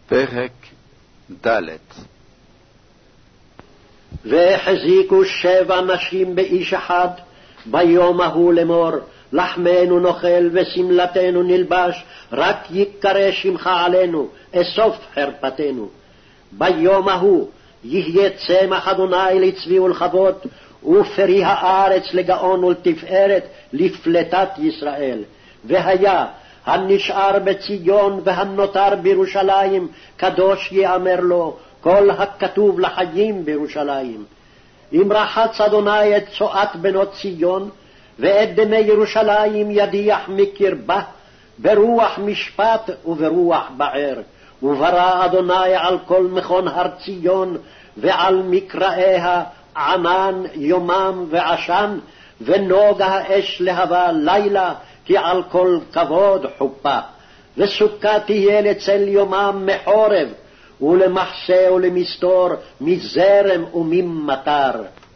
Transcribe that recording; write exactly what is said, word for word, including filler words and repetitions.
פרק ד'. והחזיקו שבע נשים באיש אחד ביום ההוא לאמור, לחמנו נאכל ושמלתנו נלבש, רק יקרא שמך עלינו, אסוף חרפתנו. ביום ההוא יהיה צמח אדוני לצבי ולכבוד, ופרי הארץ לגאון ולתפארת לפלטת ישראל. והיה הנשאר בציון והנותר בירושלים, קדוש יאמר לו כל הכתוב לחיים בירושלים. אם רחץ אדוני את צואת בנות ציון, ואת דמי ירושלים ידיח מקרבה, ברוח משפט וברוח בער. וברא אדוני על כל מכון הר ציון, ועל מקראיה ענן יומם ועשן, ונוגה האש להבה לילה, כי על כל כבוד חופה. וסוכה תהיה לצל יומם מחורב, ולמחסה ולמסתור, מזרם וממטר.